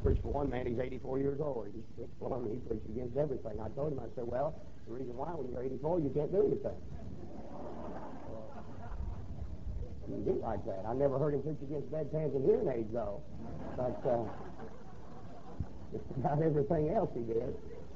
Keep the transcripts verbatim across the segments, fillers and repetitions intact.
preached for one man, he's eighty-four years old. He, well, I mean, he preached against everything. I told him, I said, well, the reason why when you're eighty-four, you can't do anything. He did like that. I never heard him preach against bedpans and hearing aids, though. But uh, just about everything else he did.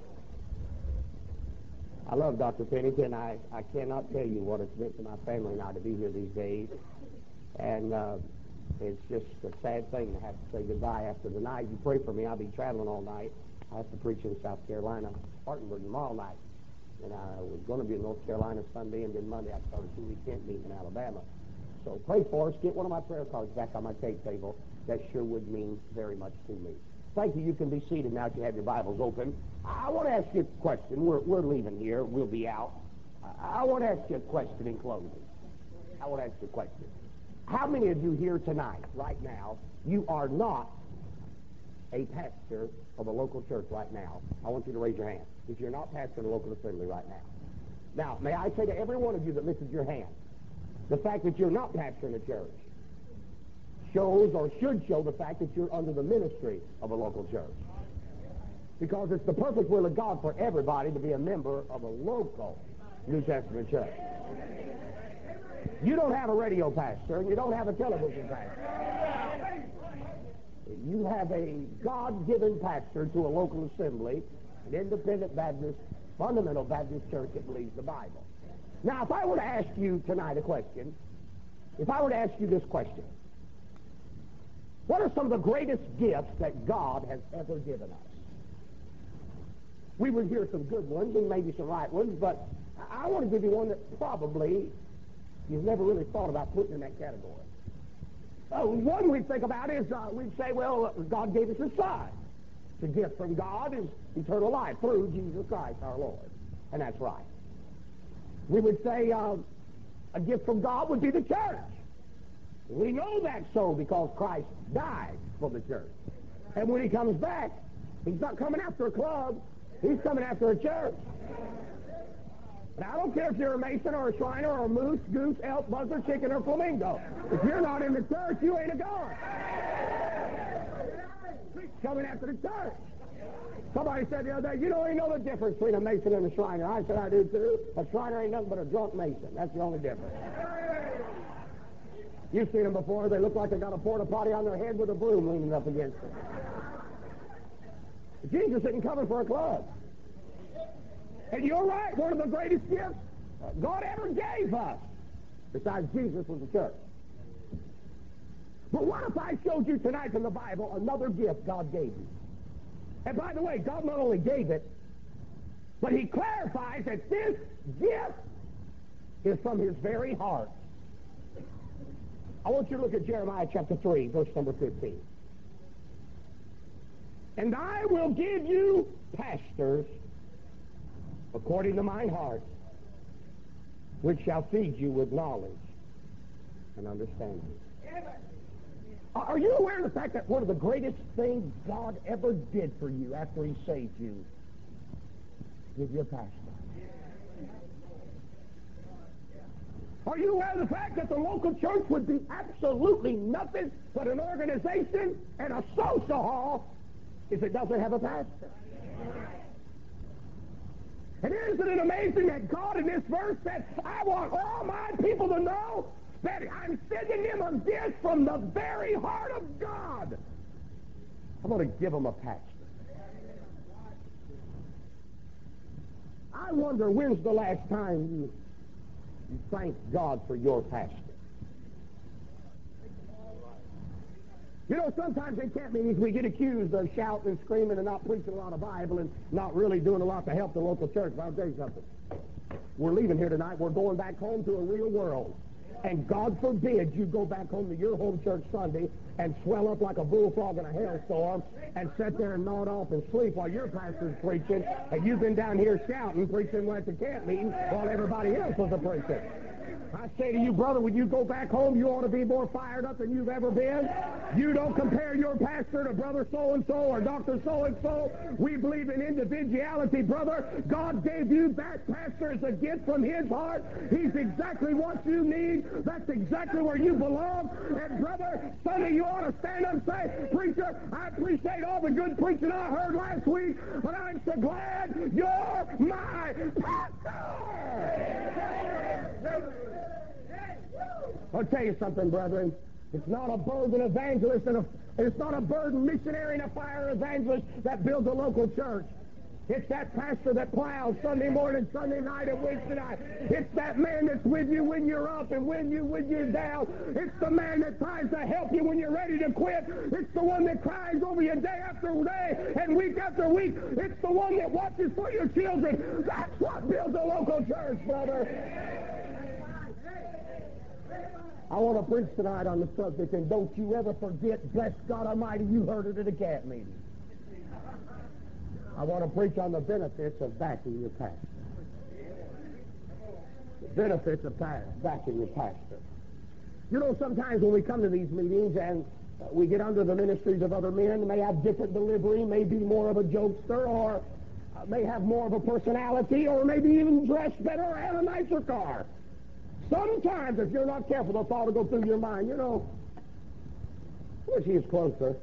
I love Doctor Pennington. I, I cannot tell you what it's meant to my family and I to be here these days. And uh, it's just a sad thing to have to say goodbye after the night. You pray for me. I'll be traveling all night. I have to preach in South Carolina, Spartanburg tomorrow night. And I was going to be in North Carolina Sunday, and then Monday I started a two-week tent meeting in Alabama. So pray for us. Get one of my prayer cards back on my tape table. That sure would mean very much to me. Thank you. You can be seated now if you have your Bibles open. I want to ask you a question. We're, we're leaving here. We'll be out. I, I want to ask you a question in closing. I want to ask you a question. How many of you here tonight, right now, you are not a pastor of a local church right now? I want you to raise your hand if you're not pastor in a local assembly right now. Now, may I say to every one of you that lifted your hand, the fact that you're not pastoring a church shows or should show the fact that you're under the ministry of a local church. Because it's the perfect will of God for everybody to be a member of a local New Testament church. You don't have a radio pastor, and you don't have a television pastor. You have a God-given pastor to a local assembly, an independent Baptist, fundamental Baptist church that believes the Bible. Now, if I were to ask you tonight a question, if I were to ask you this question, what are some of the greatest gifts that God has ever given us? We would hear some good ones and maybe some right ones, but I want to give you one that probably you've never really thought about putting in that category. Uh, one we think about is uh, we'd say, well, God gave us a Son. The gift from God is eternal life through Jesus Christ our Lord. And that's right. We would say uh, a gift from God would be the church. We know that's so because Christ died for the church. And when he comes back, he's not coming after a club. He's coming after a church. And I don't care if you're a Mason or a Shriner or a Moose, Goose, Elk, Buzzard, Chicken, or Flamingo. If you're not in the church, you ain't a goer. He's coming after the church. Somebody said the other day, you don't even know the difference between a Mason and a Shriner. I said, I do too. A Shriner ain't nothing but a drunk Mason. That's the only difference. You've seen them before. They look like they got a porta potty on their head with a broom leaning up against it. Jesus isn't coming for a club. And you're right, one of the greatest gifts God ever gave us, besides Jesus, was the church. But what if I showed you tonight from the Bible another gift God gave you? And by the way, God not only gave it, but he clarifies that this gift is from his very heart. I want you to look at Jeremiah chapter three, verse number fifteen. And I will give you pastors according to mine heart, which shall feed you with knowledge and understanding. Are you aware of the fact that one of the greatest things God ever did for you after he saved you is your pastor? Are you aware of the fact that the local church would be absolutely nothing but an organization and a social hall if it doesn't have a pastor? And isn't it amazing that God in this verse said, I want all my people to know that I'm sending them a gift from the very heart of God. I'm going to give them a pastor. I wonder when's the last time you, you thanked God for your pastor? You know, sometimes in camp meetings we get accused of shouting and screaming and not preaching a lot of Bible and not really doing a lot to help the local church. But I'll tell you something. We're leaving here tonight. We're going back home to a real world. And God forbid you go back home to your home church Sunday and swell up like a bullfrog in a hailstorm and sit there and nod off and sleep while your pastor's preaching and you've been down here shouting, preaching at the camp meeting while everybody else was a preaching. I say to you, brother, when you go back home, you ought to be more fired up than you've ever been. You don't compare your pastor to brother so-and-so or Doctor so-and-so. We believe in individuality, brother. God gave you that pastor as a gift from his heart. He's exactly what you need. That's exactly where you belong. And, brother, Sunday you ought to stand up and say, preacher, I appreciate all the good preaching I heard last week, but I'm so glad you're my pastor. I'll tell you something, brethren. It's not a burden evangelist and a, it's not a burden missionary and a fire evangelist that builds a local church. It's that pastor that plows Sunday morning, Sunday night, and Wednesday night. It's that man that's with you when you're up and when you when you're down. It's the man that tries to help you when you're ready to quit. It's the one that cries over you day after day and week after week. It's the one that watches for your children. That's what builds a local church, brother. I want to preach tonight on the subject, and don't you ever forget, bless God Almighty, you heard it at a camp meeting. I want to preach on the benefits of backing your pastor. The benefits of pa- backing your pastor. You know, sometimes when we come to these meetings and uh, we get under the ministries of other men, may have different delivery, may be more of a jokester, or uh, may have more of a personality, or maybe even dress better or have a nicer car. Sometimes, if you're not careful, the thought will go through your mind, you know, I wish he was closer.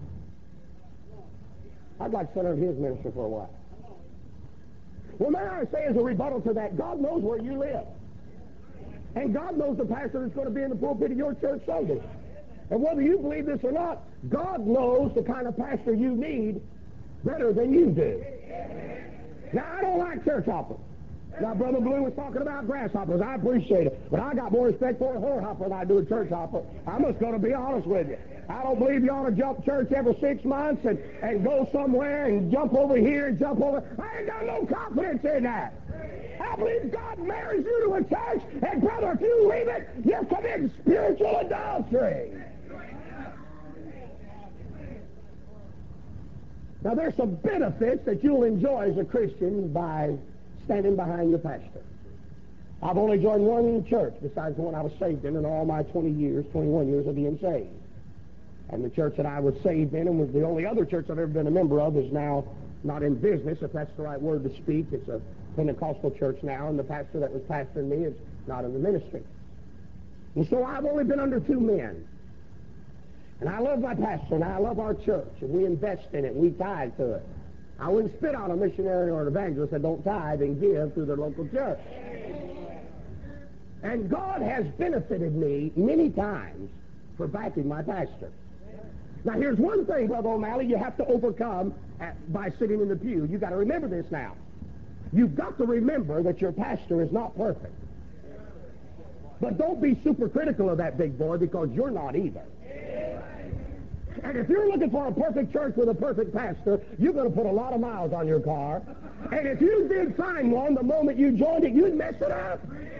I'd like to sit under his ministry for a while. Well, may I say as a rebuttal to that, God knows where you live. And God knows the pastor that's going to be in the pulpit of your church Sunday. And whether you believe this or not, God knows the kind of pastor you need better than you do. Now, I don't like church hoppers. Now, Brother Blue was talking about grasshoppers. I appreciate it. But I got more respect for a whore hopper than I do a church hopper. I'm just going to be honest with you. I don't believe you ought to jump church every six months and, and go somewhere and jump over here and jump over. I ain't got no confidence in that. I believe God marries you to a church, and, brother, if you leave it, you're committing spiritual adultery. Now, there's some benefits that you'll enjoy as a Christian by standing behind your pastor. I've only joined one church besides the one I was saved in in all my twenty years, twenty-one years of being saved. And the church that I was saved in and was the only other church I've ever been a member of is now not in business, if that's the right word to speak. It's a Pentecostal church now, and the pastor that was pastoring me is not in the ministry. And so I've only been under two men. And I love my pastor, and I love our church, and we invest in it, and we tithe to it. I wouldn't spit on a missionary or an evangelist that don't tithe and give through their local church. And God has benefited me many times for backing my pastor. Now, here's one thing, Brother O'Malley, you have to overcome at, by sitting in the pew. You've got to remember this now. You've got to remember that your pastor is not perfect. But don't be super critical of that big boy, because you're not either. And if you're looking for a perfect church with a perfect pastor, you're going to put a lot of miles on your car. And if you did find one the moment you joined it, you'd mess it up.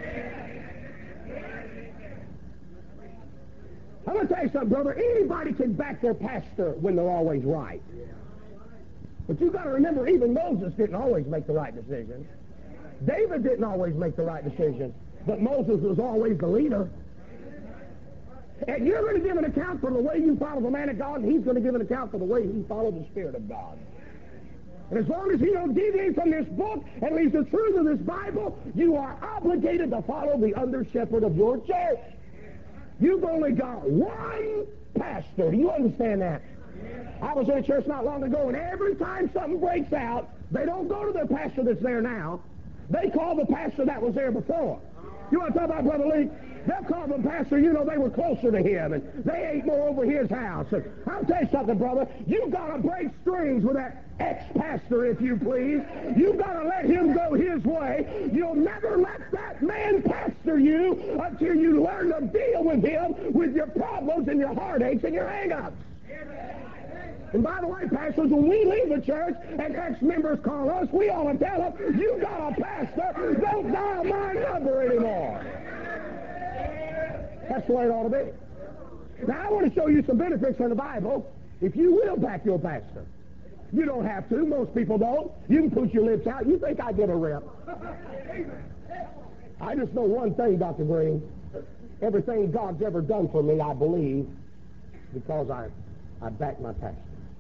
I'm going to tell you something, brother. Anybody can back their pastor when they're always right. But you've got to remember, even Moses didn't always make the right decision. David didn't always make the right decision. But Moses was always the leader. And you're going to give an account for the way you follow the man of God, and he's going to give an account for the way he followed the Spirit of God. And as long as he don't deviate from this book and leaves the truth of this Bible, you are obligated to follow the under-shepherd of your church. You've only got one pastor. Do you understand that? I was in a church not long ago, and every time something breaks out, they don't go to the pastor that's there now. They call the pastor that was there before. You want to talk about Brother Lee? They'll call the pastor, you know, they were closer to him, and they ate more over his house. And I'll tell you something, brother. You've got to break strings with that ex-pastor, if you please. You've got to let him go his way. You'll never let that man pastor you until you learn to deal with him with your problems and your heartaches and your hang-ups. And by the way, pastors, when we leave the church and ex-members call us, we ought to tell them, you got a pastor, don't dial my number anymore. That's the way it ought to be. Now, I want to show you some benefits from the Bible if you will back your pastor. You don't have to. Most people don't. You can put your lips out. You think I give a rip. I just know one thing, Doctor Green. Everything God's ever done for me, I believe, because I, I back my pastor.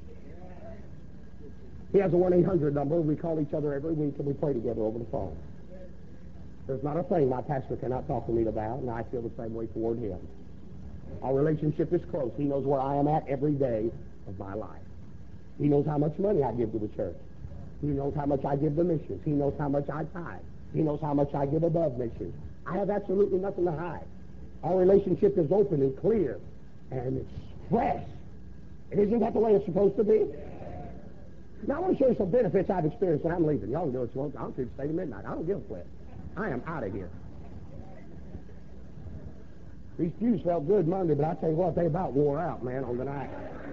He has a one eight hundred number. We call each other every week, and we pray together over the phone. There's not a thing my pastor cannot talk to me about, and I feel the same way toward him. Our relationship is close. He knows where I am at every day of my life. He knows how much money I give to the church. He knows how much I give to missions. He knows how much I tithe. He knows how much I give above missions. I have absolutely nothing to hide. Our relationship is open and clear, and it's fresh. And isn't that the way it's supposed to be? Now, I want to show you some benefits I've experienced, and I'm leaving. Y'all can do what you want. I don't care if you stay to midnight. I don't give a flip. I am out of here. These pews felt good Monday, but I tell you what, they about wore out, man, on the night.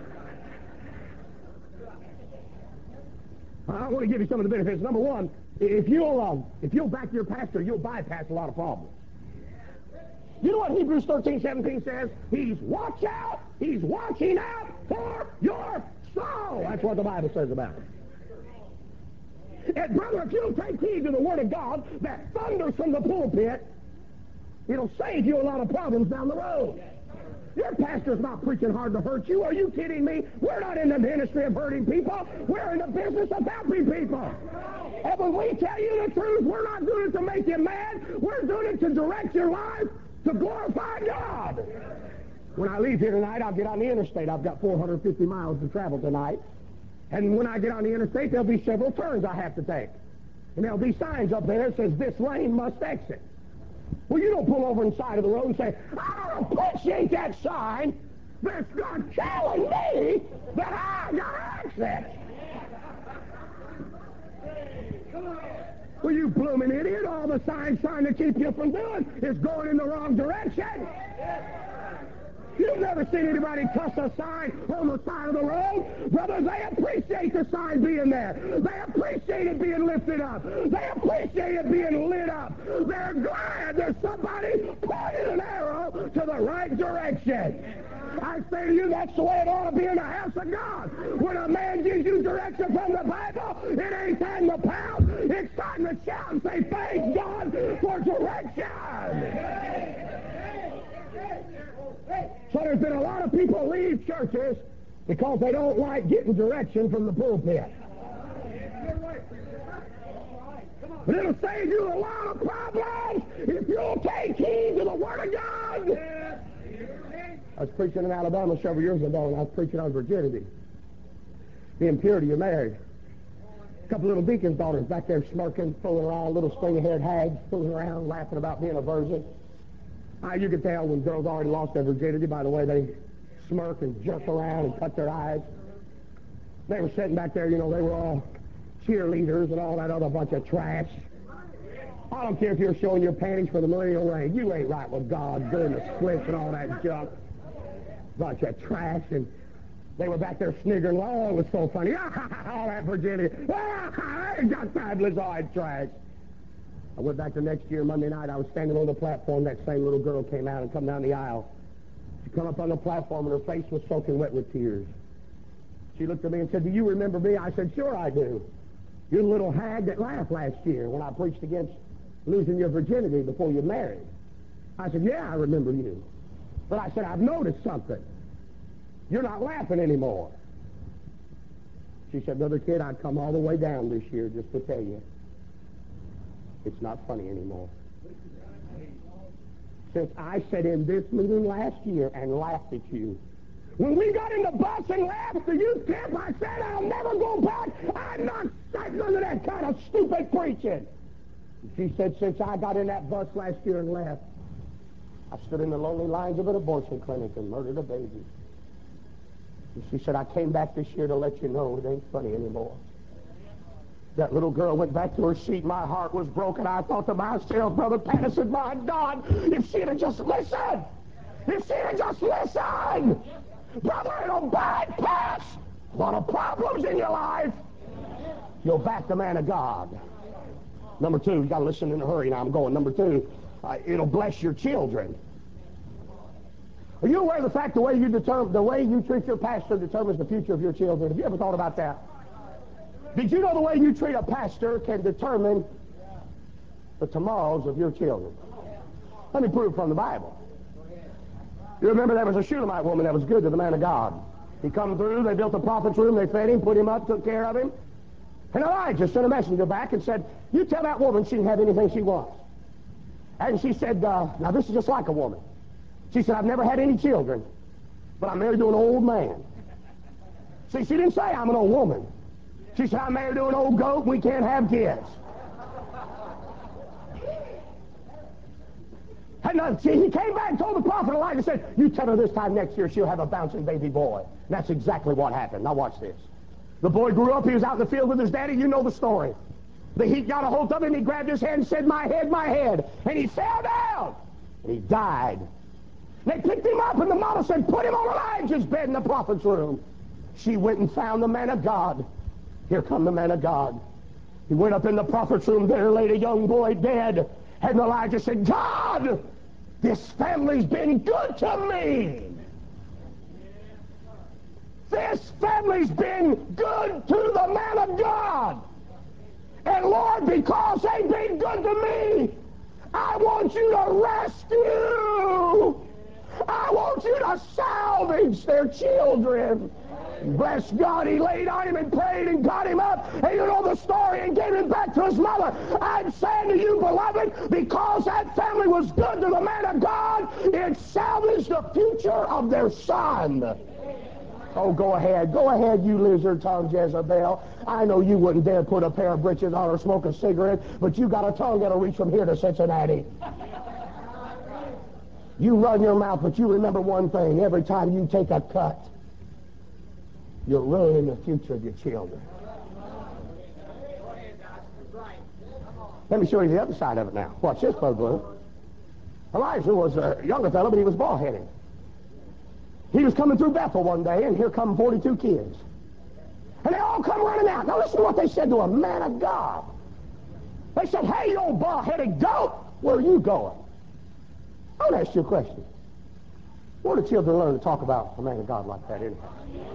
I want to give you some of the benefits. Number one, if you'll, um, if you'll back your pastor, you'll bypass a lot of problems. You know what Hebrews thirteen seventeen says? He's watch out, he's watching out for your soul. That's what the Bible says about it. And brother, if you'll take heed to the Word of God that thunders from the pulpit, it'll save you a lot of problems down the road. Your pastor's not preaching hard to hurt you. Are you kidding me? We're not in the ministry of hurting people. We're in the business of helping people. And when we tell you the truth, we're not doing it to make you mad. We're doing it to direct your life to glorify God. When I leave here tonight, I'll get on the interstate. I've got four hundred fifty miles to travel tonight. And when I get on the interstate, there'll be several turns I have to take. And there'll be signs up there that says, this lane must exit. Well, you don't pull over on the side of the road and say, I don't appreciate that sign that's not telling me that I got exit. Well, you blooming idiot, all the signs trying to keep you from doing is going in the wrong direction. You've never seen anybody cuss a sign on the side of the road. Brother, they appreciate the sign being there. They appreciate it being lifted up. They appreciate it being lit up. They're glad there's somebody pointing an arrow to the right direction. I say to you, that's the way it ought to be in the house of God. When a man gives you direction from the Bible, it ain't time to pout. It's time to shout and say, thank God for direction. So there's been a lot of people leave churches because they don't like getting direction from the pulpit. But it'll save you a lot of problems if you'll take heed to the Word of God. I was preaching in Alabama several years ago, and I was preaching on virginity, the impurity of marriage. A couple little deacon's daughters back there smirking, fooling around, little stringy-haired hags fooling around, laughing about being a virgin. Uh, you can tell when girls already lost their virginity by the way they smirk and jerk around and cut their eyes. They were sitting back there, you know, they were all cheerleaders and all that other bunch of trash. I don't care if you're showing your panties for the millennial reign. You ain't right with God doing the splits and all that junk. Bunch of trash. And they were back there sniggering. Oh, it was so funny. All that virginity. I ain't got fabulous eyed trash. I went back the next year, Monday night. I was standing on the platform. That same little girl came out and come down the aisle. She come up on the platform, and her face was soaking wet with tears. She looked at me and said, do you remember me? I said, sure I do. You're the little hag that laughed last year when I preached against losing your virginity before you married. I said, yeah, I remember you. But I said, I've noticed something. You're not laughing anymore. She said, brother kid, I'd come all the way down this year just to tell you. It's not funny anymore. Since I sat in this meeting last year and laughed at you, when we got in the bus and left the youth camp, I said, I'll never go back. I'm not sick of that kind of stupid preaching. She said, since I got in that bus last year and left, I stood in the lonely lines of an abortion clinic and murdered a baby. And she said, I came back this year to let you know it ain't funny anymore. That little girl went back to her seat. My heart was broken. I thought to myself, Brother Patterson, my God, if she'd have just listened, if she'd have just listened, brother, it'll bypass a lot of problems in your life. You'll back the man of God. Number two, you got to listen in a hurry. Now I'm going. Number two, uh, it'll bless your children. Are you aware of the fact the way you determine, the way you treat your pastor determines the future of your children? Have you ever thought about that? Did you know the way you treat a pastor can determine the tomorrows of your children. Let me prove from the Bible. You remember there was a Shulamite woman that was good to the man of God. He come through, they built the prophet's room, they fed him, put him up, took care of him. And Elijah sent a messenger back and said, you tell that woman she can have anything she wants. And she said, uh, now this is just like a woman. She said, I've never had any children, but I'm married to an old man. See, she didn't say I'm an old woman. She said, I'm married to an old goat, we can't have kids. And uh, see, he came back and told the prophet Elijah, said, you tell her this time next year she'll have a bouncing baby boy. And that's exactly what happened. Now watch this. The boy grew up, he was out in the field with his daddy, you know the story. The heat got a hold of him, he grabbed his head and said, my head, my head. And he fell down. And he died. They picked him up and the mama said, put him on Elijah's bed in the prophet's room. She went and found the man of God. Here come the man of God. He went up in the prophet's room, there laid a young boy dead. And Elijah said, God, this family's been good to me. This family's been good to the man of God. And Lord, because they've been good to me, I want you to rescue. I want you to salvage their children. Bless God, he laid on him and prayed and got him up. And you know the story, and gave him back to his mother. I'm saying to you, beloved, because that family was good to the man of God, it salvaged the future of their son. Oh, go ahead. Go ahead, you lizard-tongued Jezebel. I know you wouldn't dare put a pair of breeches on or smoke a cigarette, but you got a tongue that'll reach from here to Cincinnati. You run your mouth, but you remember one thing. Every time you take a cut, you're ruining the future of your children. Let me show you the other side of it now. Watch this, Brother. Elijah was a younger fellow, but he was bald-headed. He was coming through Bethel one day, and here come forty-two kids. And they all come running out. Now listen to what they said to a man of God. They said, hey, you old bald-headed goat, where are you going? I want to ask you a question. Where do children learn to talk about a man of God like that anyhow?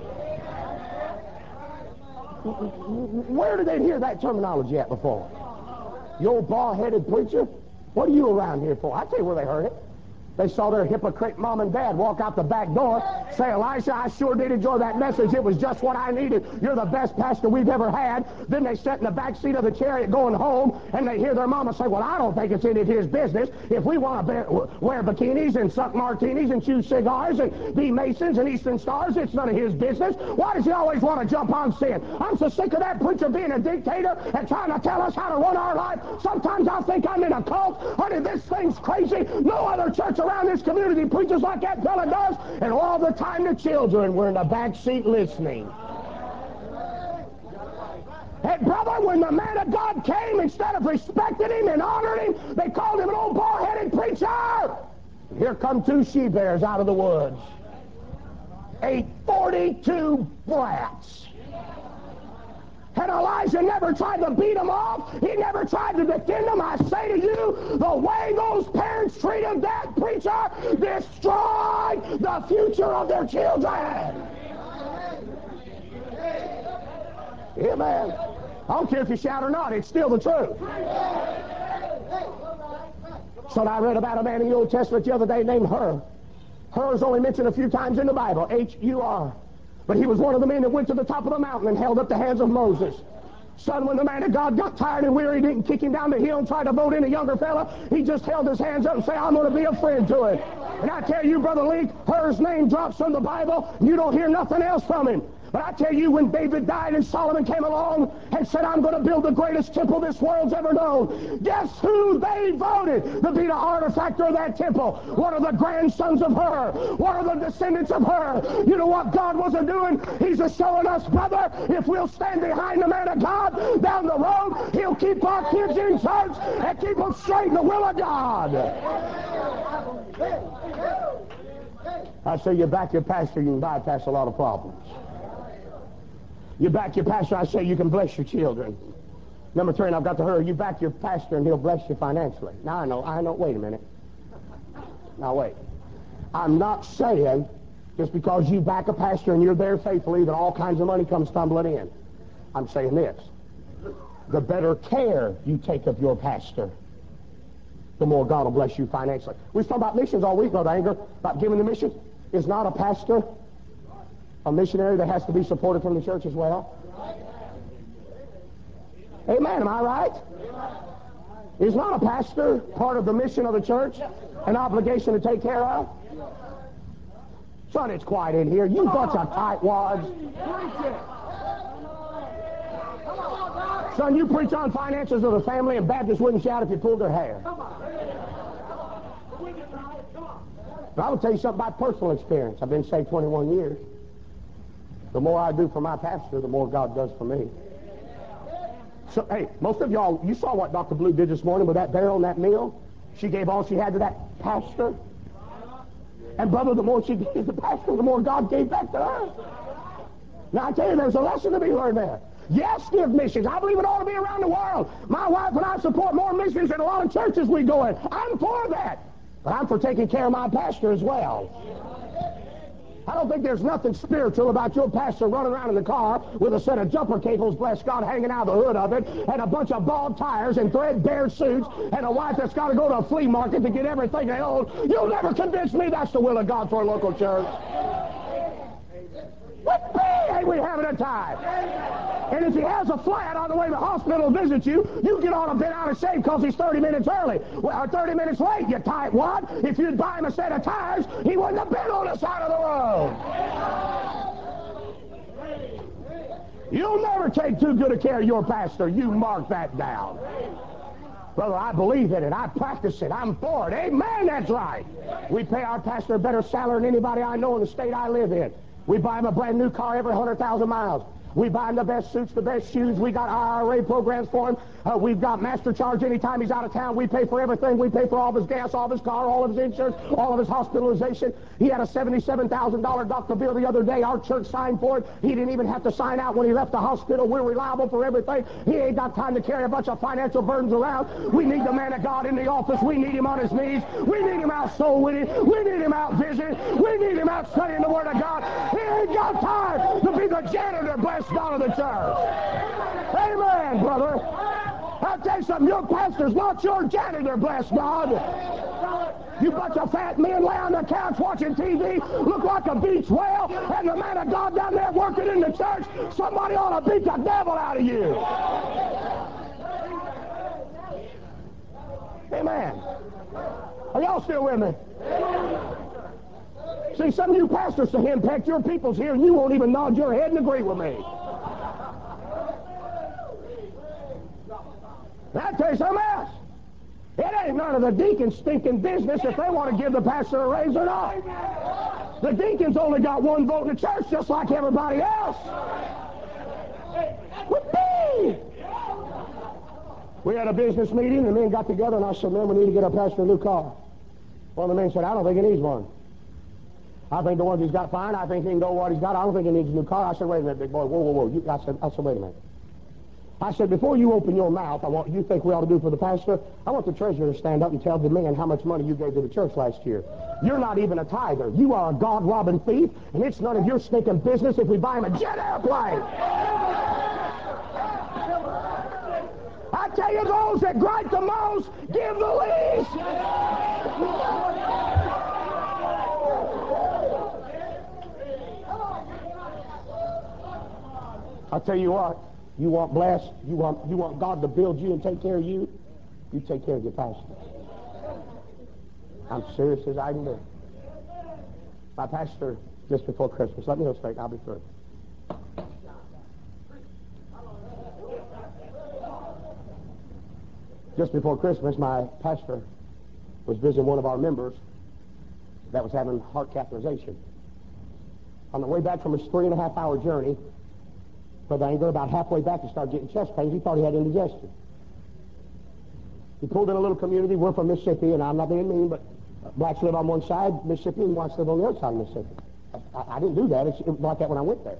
Where did they hear that terminology at before? You old bald-headed preacher? What are you around here for? I tell you where they heard it. They saw their hypocrite mom and dad walk out the back door, say, Elisha, I sure did enjoy that message. It was just what I needed. You're the best pastor we've ever had. Then they sat in the back seat of the chariot going home, and they hear their mama say, well, I don't think it's any of his business. If we want to wear bikinis and suck martinis and chew cigars and be Masons and Eastern Stars, it's none of his business. Why does he always want to jump on sin? I'm so sick of that preacher being a dictator and trying to tell us how to run our life. Sometimes I think I'm in a cult. Honey, this thing's crazy. No other church around this community preaches like that fella does, and all the time the children were in the back seat listening. And brother, when the man of God came, instead of respecting him and honoring him, they called him an old bald-headed preacher. Here come two she-bears out of the woods. Ate forty-two brats. And Elijah never tried to beat them off. He never tried to defend them. I say to you, the way those parents treated that preacher destroyed the future of their children. Amen. I don't care if you shout or not, it's still the truth. So I read about a man in the Old Testament the other day named Hur. Hur is only mentioned a few times in the Bible, H U R. But he was one of the men that went to the top of the mountain and held up the hands of Moses. Son, when the man of God got tired and weary, he didn't kick him down the hill and try to vote in a younger fella. He just held his hands up and said, I'm going to be a friend to him. And I tell you, Brother Lee, Hur's name drops from the Bible, and you don't hear nothing else from him. But I tell you, when David died and Solomon came along and said, I'm going to build the greatest temple this world's ever known, guess who they voted to be the artificer of that temple? One of the grandsons of Hur. One of the descendants of Hur. You know what God wasn't doing? He's a showing us, brother, if we'll stand behind the man of God down the road, he'll keep our kids in church and keep them straight in the will of God. I say you back your pastor, you can bypass a lot of problems. You back your pastor, I say you can bless your children. Number three, and I've got to hurry, you back your pastor and he'll bless you financially. Now I know, I know, wait a minute. Now wait. I'm not saying just because you back a pastor and you're there faithfully that all kinds of money comes tumbling in. I'm saying this. The better care you take of your pastor, the more God will bless you financially. We was talking about missions all week, Brother Anger, about giving the mission. Is not a pastor a missionary that has to be supported from the church as well? Amen, am I right? Is not a pastor part of the mission of the church an obligation to take care of? Son, it's quiet in here. You bunch of tightwads. Son, you preach on finances of the family and Baptists wouldn't shout if you pulled their hair. But I will tell you something by personal experience. I've been saved twenty-one years. The more I do for my pastor, the more God does for me. So, hey, most of y'all, you saw what Doctor Blue did this morning with that barrel and that meal. She gave all she had to that pastor. And brother, the more she gave the pastor, the more God gave back to her. Now I tell you, there's a lesson to be learned there. Yes, give missions. I believe it ought to be around the world. My wife and I support more missions than a lot of churches we go in. I'm for that. But I'm for taking care of my pastor as well. I don't think there's nothing spiritual about your pastor running around in the car with a set of jumper cables, bless God, hanging out of the hood of it, and a bunch of bald tires and threadbare suits, and a wife that's got to go to a flea market to get everything they own. You'll never convince me that's the will of God for a local church. Whoopee! Ain't we having a time? And if he has a flat on the way to the hospital to visit you, you get on a bit out of shape because he's thirty minutes early. Well, or thirty minutes late, you tightwad. If you'd buy him a set of tires, he wouldn't have been on the side of the road. You'll never take too good a care of your pastor. You mark that down. Brother, I believe in it. I practice it. I'm for it. Amen, that's right. We pay our pastor a better salary than anybody I know in the state I live in. We buy him a brand new car every one hundred thousand miles. We buy him the best suits, the best shoes. We got I R A programs for him. Uh, we've got master charge anytime he's out of town. We pay for everything. We pay for all of his gas, all of his car, all of his insurance, all of his hospitalization. He had a seventy-seven thousand dollar doctor bill the other day. Our church signed for it. He didn't even have to sign out when he left the hospital. We're reliable for everything. He ain't got time to carry a bunch of financial burdens around. We need the man of God in the office. We need him on his knees. We need him out soul winning. We need him out visiting. We need him out studying the Word of God. He ain't got time to be the janitor, bless God, of the church. Amen, brother. I'll tell you something. Your pastor's not your janitor, bless God. You bunch of fat men lay on the couch watching T V, look like a beach whale, and the man of God down there working in the church, somebody ought to beat the devil out of you. Amen. Are y'all still with me? See, some of you pastors to henpecked your people's here, and you won't even nod your head and agree with me. I'll tell you something else. It ain't none of the deacons' stinking business if they want to give the pastor a raise or not. The deacons only got one vote in the church just like everybody else. Whoopee! We had a business meeting, and the men got together, and I said, man, we need to get our pastor a new car. One of the men said, I don't think he needs one. I think the ones he's got fine. I think he can go what he's got. I don't think he needs a new car. I said, wait a minute, big boy. Whoa, whoa, whoa. You, I, said, I said, wait a minute. I said, before you open your mouth, I want you think we ought to do for the pastor, I want the treasurer to stand up and tell the man how much money you gave to the church last year. You're not even a tither. You are a God-robbing thief, and it's none of your stinking business if we buy him a jet airplane. I tell you, those that gripe the most, give the least. I tell you what, you want blessed, you want you want God to build you and take care of you, you take care of your pastor. I'm serious as I can be. My pastor, just before Christmas, let me illustrate, I'll be through. Just before Christmas, my pastor was visiting one of our members that was having heart catheterization. On the way back from his three and a half hour journey, Brother Anger, about halfway back, he started getting chest pains. He thought he had indigestion. He pulled in a little community. We're from Mississippi, and I'm not being mean, but blacks live on one side, Mississippi, and whites live on the other side of Mississippi. I, I didn't do that. It's, it was like that when I went there.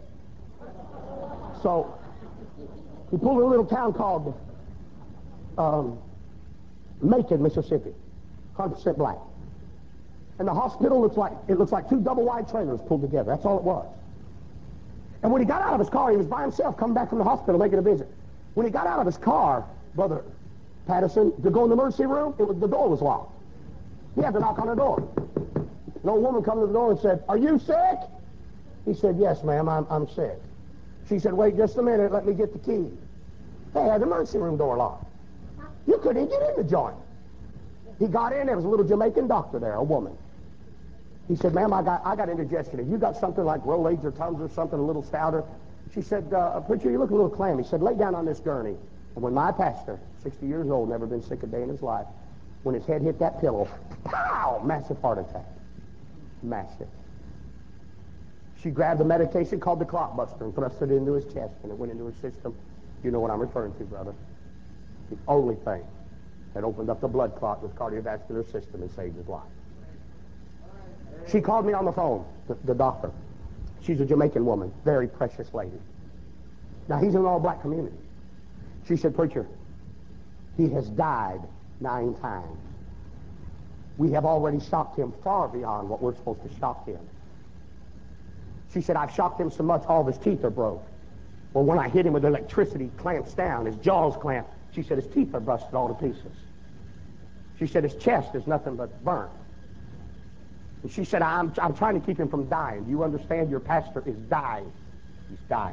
So he pulled in a little town called um, Macon, Mississippi, one hundred percent black. And the hospital looks like it looks like two double-wide trailers pulled together. That's all it was. And when he got out of his car, he was by himself, coming back from the hospital making a visit. When he got out of his car, brother, Patterson, to go in the emergency room, it was, the door was locked. He had to knock on the door. An old woman come to the door and said, "Are you sick?" He said, "Yes, ma'am, I'm, I'm sick." She said, "Wait just a minute, let me get the key." They had the emergency room door locked. You couldn't even get in the joint. He got in, there was a little Jamaican doctor there, a woman. He said, "Ma'am, I got I got indigestion. Have you got something like Rolaids or Tums or something a little stouter?" She said, uh, "Preacher, you look a little clammy." He said, "Lay down on this gurney." And when my pastor, sixty years old, never been sick a day in his life, when his head hit that pillow, pow, massive heart attack. Massive. She grabbed the medication called the clot buster and thrust it into his chest, and it went into his system. You know what I'm referring to, brother. The only thing that opened up the blood clot in his cardiovascular system and saved his life. She called me on the phone, the, the doctor. She's a Jamaican woman, very precious lady. Now, he's in an all-black community. She said, "Preacher, he has died nine times. We have already shocked him far beyond what we're supposed to shock him." She said, "I've shocked him so much all of his teeth are broke. Well, when I hit him with electricity, clamps down, his jaws clamp." She said, "His teeth are busted all to pieces." She said, "His chest is nothing but burnt." And she said, I'm, I'm trying to keep him from dying. Do you understand? Your pastor is dying. He's dying."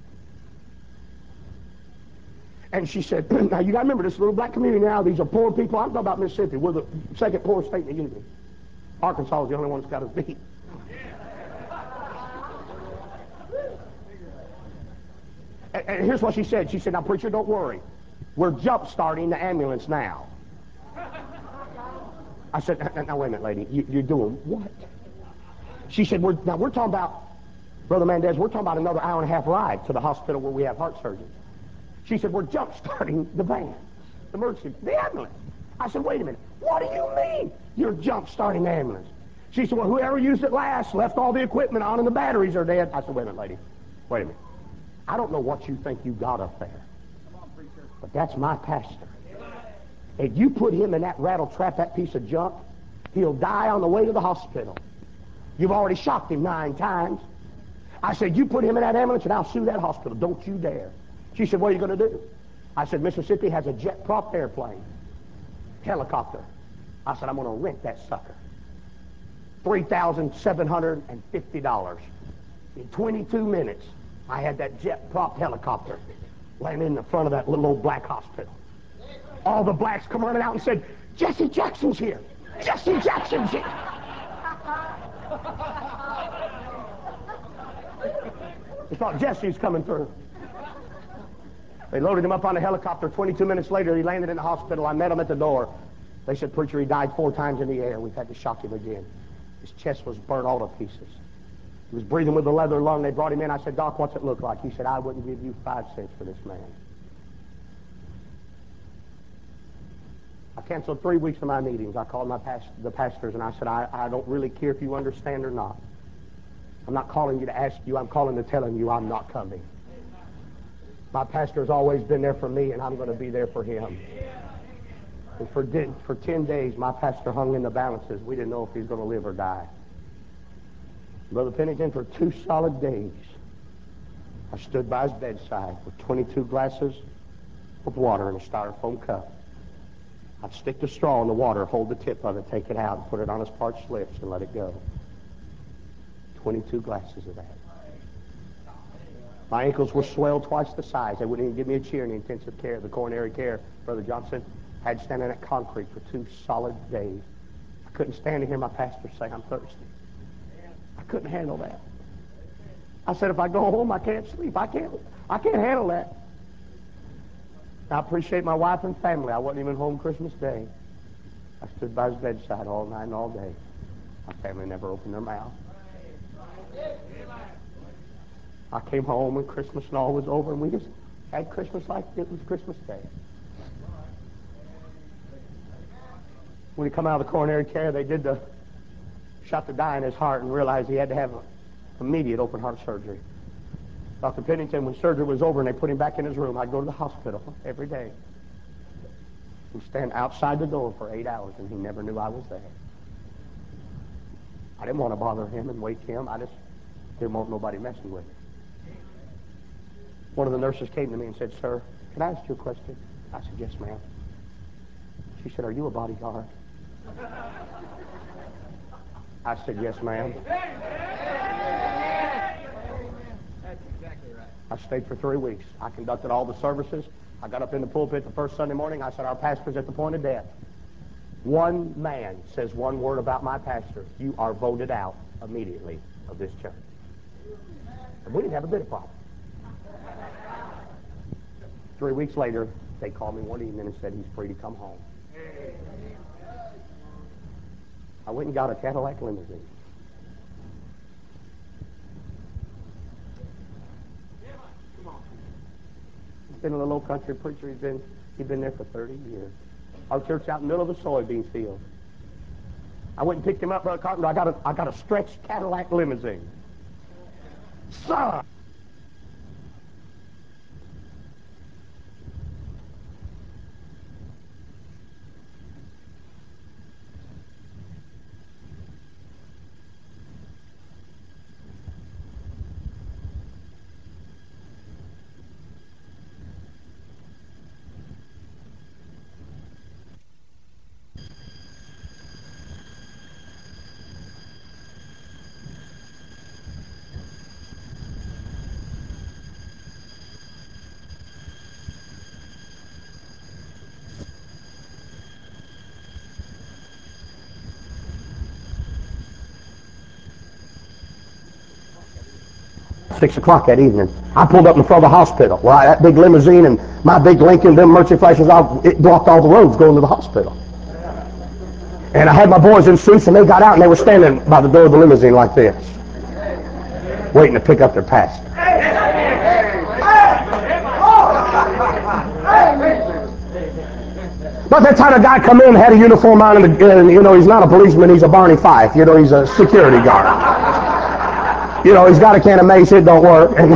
And she said, "Now you got to remember, this little black community now, these are poor people. I'm talking about Mississippi. We're the second poorest state in the union. Arkansas is the only one that's got us beat. And, and here's what she said. She said, "Now, preacher, don't worry. We're jump-starting the ambulance now." I said, now, now wait a minute, lady. You, you're doing what?" She said, we're, now we're talking about, Brother Mendez, we're talking about another hour and a half ride to the hospital where we have heart surgeons. She said, "We're jump-starting the van, the emergency, the ambulance." I said, "Wait a minute. What do you mean you're jump-starting the ambulance?" She said, "Well, whoever used it last left all the equipment on and the batteries are dead." I said, "Wait a minute, lady. Wait a minute. I don't know what you think you got up there, but that's my pastor. If you put him in that rattle trap, that piece of junk, he'll die on the way to the hospital. You've already shocked him nine times." I said, "You put him in that ambulance and I'll sue that hospital. Don't you dare." She said, "What are you going to do?" I said, "Mississippi has a jet-prop airplane, helicopter." I said, "I'm going to rent that sucker. three thousand seven hundred fifty dollars. In twenty-two minutes, I had that jet-prop helicopter landing in the front of that little old black hospital. All the blacks come running out and said, 'Jesse Jackson's here. Jesse Jackson's here.'" They thought Jesse's coming through. They loaded him up on a helicopter. twenty-two minutes later, he landed in the hospital. I met him at the door. They said, "Preacher, he died four times in the air. We've had to shock him again. His chest was burnt all to pieces. He was breathing with a leather lung." They brought him in. I said, "Doc, what's it look like?" He said, "I wouldn't give you five cents for this man." I canceled three weeks of my meetings. I called my past, the pastors, and I said, I, I don't really care if you understand or not. I'm not calling you to ask you. I'm calling to telling you I'm not coming. My pastor has always been there for me, and I'm going to be there for him. And for, di- for ten days, my pastor hung in the balances. We didn't know if he was going to live or die. Brother Pennington, for two solid days, I stood by his bedside with twenty-two glasses of water in a styrofoam cup. I'd stick the straw in the water, hold the tip of it, take it out, and put it on his parched lips and let it go. twenty-two glasses of that. My ankles were swelled twice the size. They wouldn't even give me a chair in the intensive care, the coronary care. Brother Johnson had to stand in that concrete for two solid days. I couldn't stand to hear my pastor say, "I'm thirsty." I couldn't handle that. I said, if I go home, I can't sleep. I can't, I can't handle that. I appreciate my wife and family. I wasn't even home Christmas Day. I stood by his bedside all night and all day. My family never opened their mouth. I came home when Christmas and all was over, and we just had Christmas like it was Christmas Day. When he come out of the coronary care, they did the shot the dye in his heart and realized he had to have a, immediate open heart surgery. Doctor Pennington, when surgery was over and they put him back in his room, I'd go to the hospital every day. He'd stand outside the door for eight hours, and he never knew I was there. I didn't want to bother him and wake him. I just didn't want nobody messing with him. One of the nurses came to me and said, "Sir, can I ask you a question?" I said, "Yes, ma'am." She said, "Are you a bodyguard?" I said, "Yes, ma'am." I stayed for three weeks. I conducted all the services. I got up in the pulpit the first Sunday morning. I said, "Our pastor's at the point of death. One man says one word about my pastor, you are voted out immediately of this church." And we didn't have a bit of problem. Three weeks later, they called me one evening and said he's free to come home. I went and got a Cadillac limousine. He's been a little old country preacher. He's been he's been there for thirty years. Our church out in the middle of a soybean field. I went and picked him up, Brother Carpenter. I got a I got a stretched Cadillac limousine. Son! Six o'clock that evening. I pulled up in front of the hospital. Well, that big limousine and my big Lincoln, them mercy flashes, it blocked all the roads going to the hospital. And I had my boys in suits, and they got out, and they were standing by the door of the limousine like this, waiting to pick up their pastor. But that time a guy come in, had a uniform on, and, and you know, he's not a policeman, he's a Barney Fife. You know, he's a security guard. You know, he's got a can of mace, it don't work. And,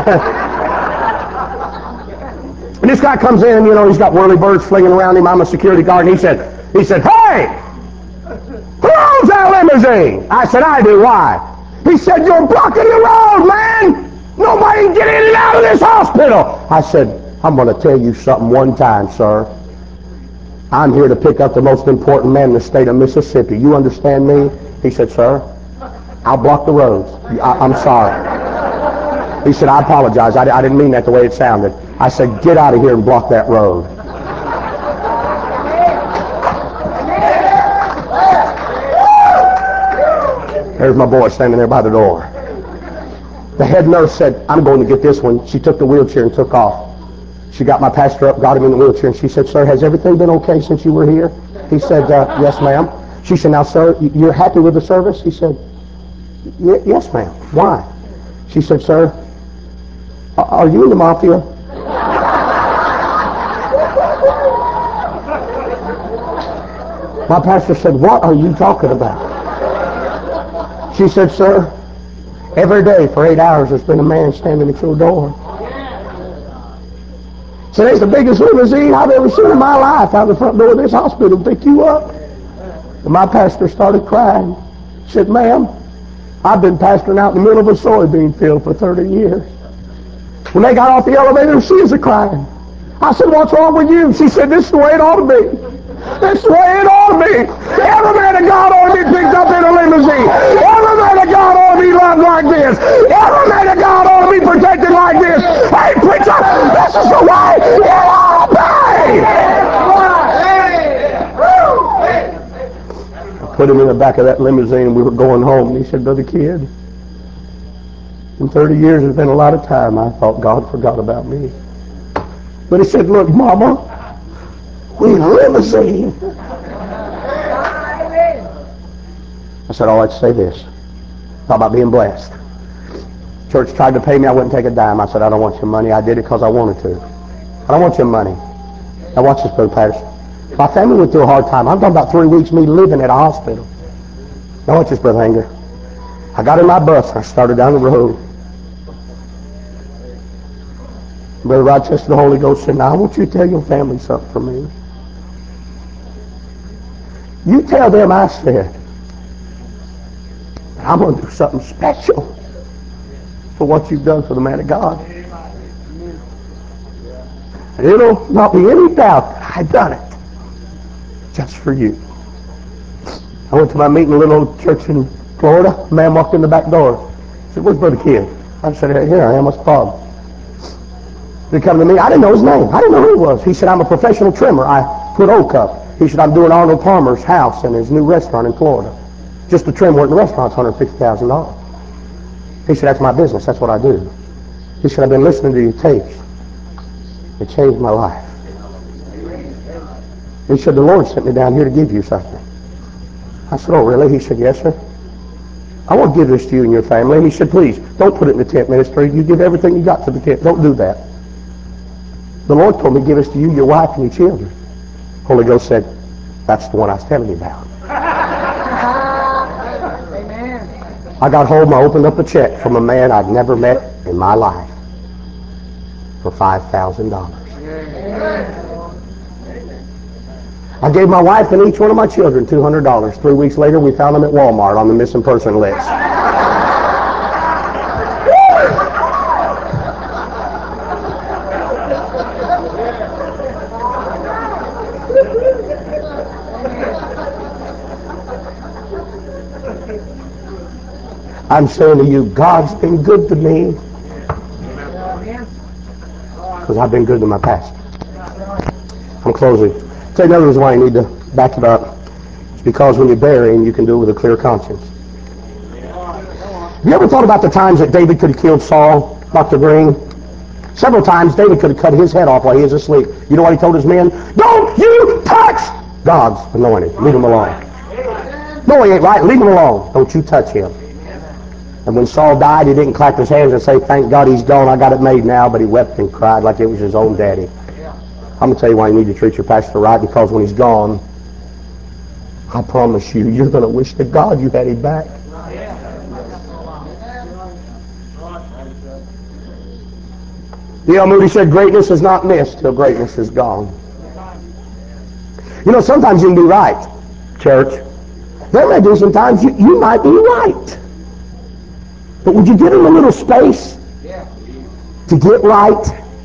and this guy comes in, you know, he's got whirly birds flinging around him. I'm a security guard, and he said, he said, "Hey, who owns that limousine?" I said, "I do." "Why?" He said, "You're blocking the road, man. Nobody can get in and out of this hospital." I said, "I'm going to tell you something one time, sir. I'm here to pick up the most important man in the state of Mississippi. You understand me?" He said, "Sir, I'll block the roads. I, I'm sorry." He said, "I apologize. I, I didn't mean that the way it sounded." I said, "Get out of here and block that road." There's my boy standing there by the door. The head nurse said, "I'm going to get this one." She took the wheelchair and took off. She got my pastor up, got him in the wheelchair, and she said, "Sir, has everything been okay since you were here?" He said, uh, "Yes, ma'am." She said, "Now, sir, you're happy with the service?" He said, Y- yes, ma'am. "Why?" She said, "Sir, are you in the mafia?" My pastor said, "What are you talking about?" She said, "Sir, every day for eight hours there's been a man standing at your door. Today's the biggest limousine I've ever seen in my life out the front door of this hospital to pick you up." And my pastor started crying. He said, "Ma'am, I've been pastoring out in the middle of a soybean field for thirty years. When they got off the elevator, she was crying. I said, "What's wrong with you?" She said, "This is the way it ought to be. This is the way it ought to be. Every man of God ought to be picked up in a limousine. Every man of God ought to be loved like this. Every man of God ought to be protected like this. Hey, preacher, this is the way it ought to be." I put him in the back of that limousine, and we were going home. And he said, "Brother Kidd, in thirty years has been a lot of time. I thought God forgot about me." But he said, "Look, Mama, we in a limousine." I said, "All right, say this. Talk about being blessed. Church tried to pay me. I wouldn't take a dime. I said, I don't want your money. I did it because I wanted to. I don't want your money." Now watch this, Brother Patterson. My family went through a hard time. I'm talking about three weeks me living at a hospital. Now watch this, Brother Hanger. I got in my bus and I started down the road. Brother Rochester, the Holy Ghost said, "Now I want you to tell your family something for me. You tell them I said, I'm going to do something special for what you've done for the man of God. And it'll not be any doubt that I done it." just for you. I went to my meeting in a little old church in Florida. A man walked in the back door. He said, "Where's Brother Kidd?" I said, "Here I am. What's the problem?" He come to me. I didn't know his name. I didn't know who he was. He said, "I'm a professional trimmer. I put oak up." He said, "I'm doing Arnold Palmer's house and his new restaurant in Florida. Just the trim work in the restaurant's one hundred fifty thousand dollars. He said, "That's my business. That's what I do." He said, "I've been listening to your tapes. It changed my life." He said, "The Lord sent me down here to give you something." I said, "Oh, really?" He said, "Yes, sir. I want to give this to you and your family." He said, "Please, don't put it in the tent ministry. You give everything you got to the tent. Don't do that. The Lord told me to give this to you, your wife, and your children." Holy Ghost said, "That's the one I was telling you about." I got home, I opened up a check from a man I'd never met in my life for five thousand dollars. I gave my wife and each one of my children two hundred dollars. Three weeks later, we found them at Walmart on the missing person list. I'm saying to you, God's been good to me because I've been good to my pastor. I'm closing. I'll tell you another reason why you need to back it up. It's because when you're burying, you can do it with a clear conscience. You ever thought about the times that David could have killed Saul, Doctor Green? Several times David could have cut his head off while he was asleep. You know what he told his men? "Don't you touch God's anointed. Leave him alone." No, he ain't right. Leave him alone. Don't you touch him. And when Saul died, he didn't clap his hands and say, "Thank God he's gone. I got it made now." But he wept and cried like it was his own daddy. I'm going to tell you why you need to treat your pastor right, because when he's gone, I promise you, you're going to wish to God you had him back. D L Moody said, "Greatness is not missed till greatness is gone." You know, sometimes you can be right, church. There may be some times you, you might be right. But would you give him a little space to get right?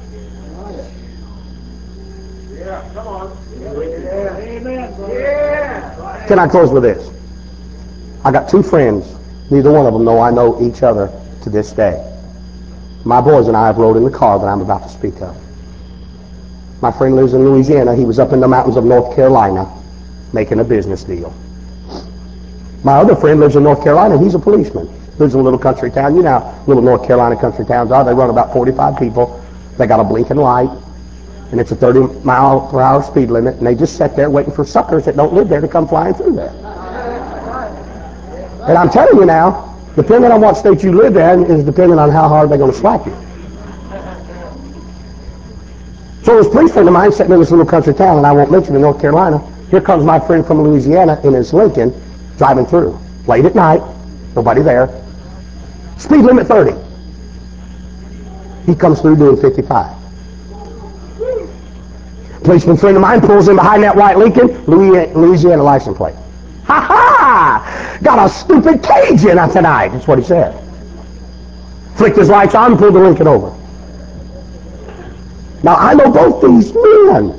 Yeah, come on. Amen. Yeah. Can I close with this? I got two friends. Neither one of them know I know each other to this day. My boys and I have rode in the car that I'm about to speak of. My friend lives in Louisiana. He was up in the mountains of North Carolina making a business deal. My other friend lives in North Carolina. He's a policeman. Lives in a little country town. You know how little North Carolina country towns are. They run about forty-five people. They got a blinking light, and it's a thirty mile per hour speed limit, and they just sit there waiting for suckers that don't live there to come flying through there. And I'm telling you now, depending on what state you live in is depending on how hard they're going to slap you. So this police friend of mine sitting in this little country town, and I won't mention in North Carolina. Here comes my friend from Louisiana in his Lincoln, driving through. Late at night, nobody there. Speed limit thirty. He comes through doing fifty-five. Policeman friend of mine pulls in behind that white Lincoln, Louisiana license plate. Ha ha! Got a stupid Cajun on tonight. That's what he said. Flicked his lights on and pulled the Lincoln over. Now I know both these men.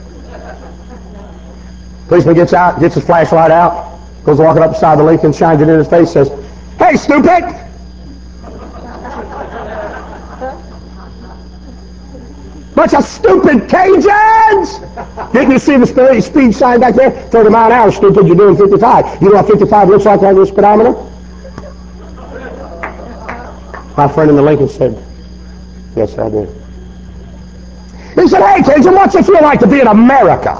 Policeman gets out, gets his flashlight out, goes walking up beside the Lincoln, shines it in his face, says, "Hey, stupid!" Bunch of stupid Cajuns! Didn't you see the speed, speed sign back there? thirty mile an hour, stupid, you're doing fifty-five. You know what fifty-five looks like on your speedometer? My friend in the Lincoln said, "Yes, I do." He said, "Hey, Cajun, what's it feel like to be in America?"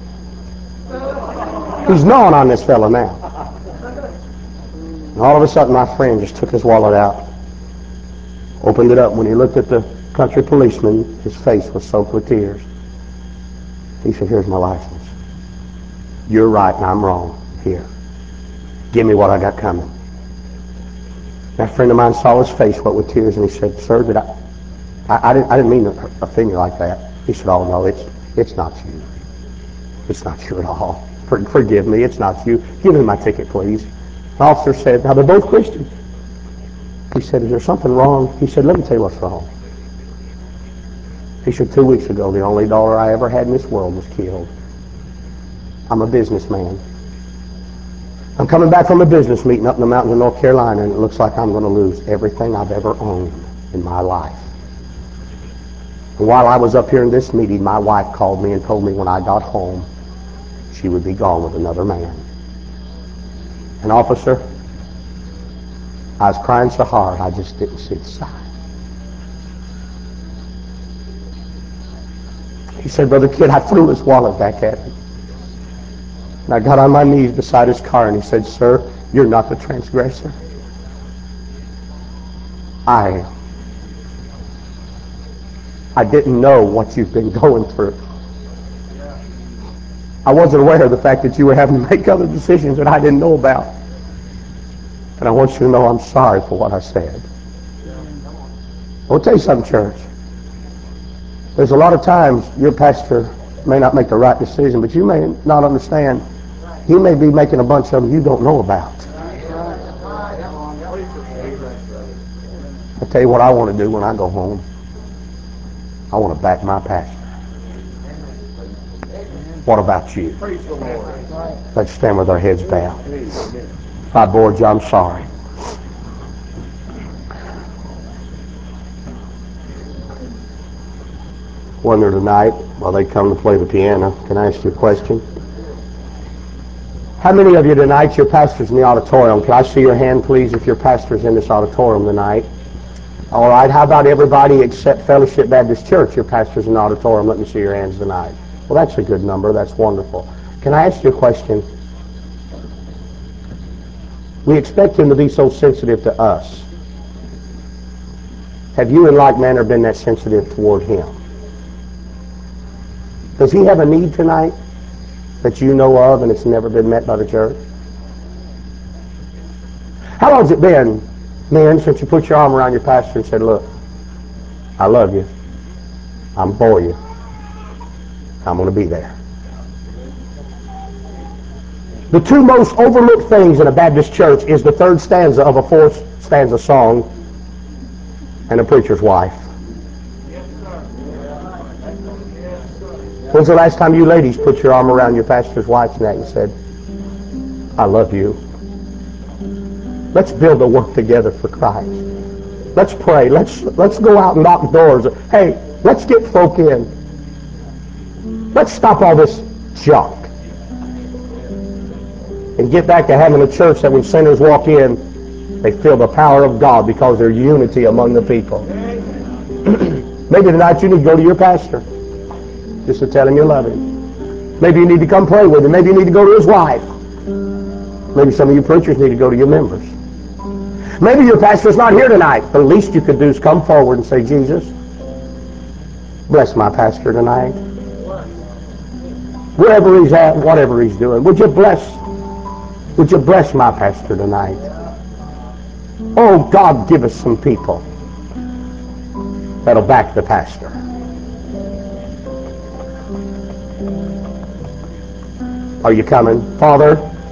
He's gnawing on this fella now. And all of a sudden, my friend just took his wallet out, opened it up. When he looked at the country policeman, his face was soaked with tears. He said, "Here's my license. You're right and I'm wrong. Here. Give me what I got coming." That friend of mine saw his face wet with tears, and he said, "Sir, did I, I, I, didn't, I didn't mean to offend you like that." He said, "Oh, no, it's, it's not you. It's not you at all. For, forgive me, it's not you. Give me my ticket, please." The officer said, "Now, they're both Christians." He said, "Is there something wrong?" He said, "Let me tell you what's wrong." He said, "Two weeks ago, the only daughter I ever had in this world was killed. I'm a businessman. I'm coming back from a business meeting up in the mountains of North Carolina, and it looks like I'm going to lose everything I've ever owned in my life. And while I was up here in this meeting, my wife called me and told me when I got home, she would be gone with another man. And officer, I was crying so hard, I just didn't see the sign. He said, Brother Kidd, I threw his wallet back at him. And I got on my knees beside his car, and he said, Sir, you're not the transgressor. I am. I didn't know what you've been going through. I wasn't aware of the fact that you were having to make other decisions that I didn't know about. And I want you to know I'm sorry for what I said. I'll tell you something, church. There's a lot of times your pastor may not make the right decision, but you may not understand. He may be making a bunch of them you don't know about. I'll tell you what I want to do when I go home. I want to back my pastor. What about you? Let's stand with our heads bowed. If I bored you, I'm sorry. Wonder tonight, while they come to play the piano, can I ask you a question? How many of you tonight, your pastor's in the auditorium? Can I see your hand, please, if your pastor's in this auditorium tonight? All right, how about everybody except Fellowship Baptist Church? Your pastor's in the auditorium. Let me see your hands tonight. Well, that's a good number. That's wonderful. Can I ask you a question? We expect him to be so sensitive to us. Have you in like manner been that sensitive toward him? Does he have a need tonight that you know of and it's never been met by the church? How long has it been, men, since you put your arm around your pastor and said, look, I love you. I'm for you. I'm going to be there. The two most overlooked things in a Baptist church is the third stanza of a fourth stanza song and a preacher's wife. When's the last time you ladies put your arm around your pastor's wife's neck and said, I love you. Let's build a work together for Christ. Let's pray. Let's let's go out and knock doors. Hey, let's get folk in. Let's stop all this junk and get back to having a church that when sinners walk in, they feel the power of God because there's unity among the people. Maybe tonight you need to go to your pastor just to tell him you love him. Maybe you need to come pray with him. Maybe you need to go to his wife. Maybe some of you preachers need to go to your members. Maybe your pastor's not here tonight, but the least you could do is come forward and say, Jesus, bless my pastor tonight. Wherever he's at, whatever he's doing, would you bless, would you bless my pastor tonight? Oh, God, give us some people that'll back the pastor. Are you coming? Father,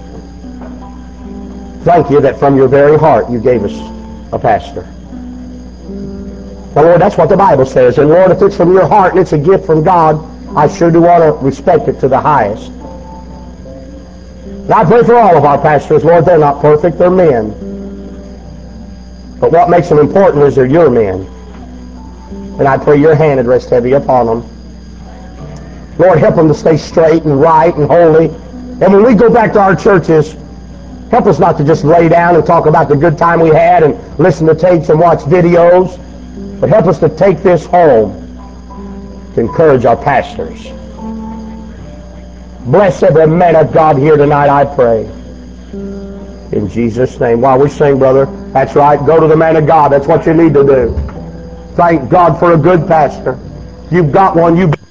thank you that from your very heart you gave us a pastor. Now, Lord, that's what the Bible says. And Lord, if it's from your heart and it's a gift from God, I sure do want to respect it to the highest. And I pray for all of our pastors, Lord, they're not perfect, they're men. But what makes them important is they're your men. And I pray your hand would rest heavy upon them. Lord, help them to stay straight and right and holy. And when we go back to our churches, help us not to just lay down and talk about the good time we had and listen to tapes and watch videos, but help us to take this home to encourage our pastors. Bless every man of God here tonight, I pray. In Jesus' name. While we sing, brother, that's right. Go to the man of God. That's what you need to do. Thank God for a good pastor. You've got one. You've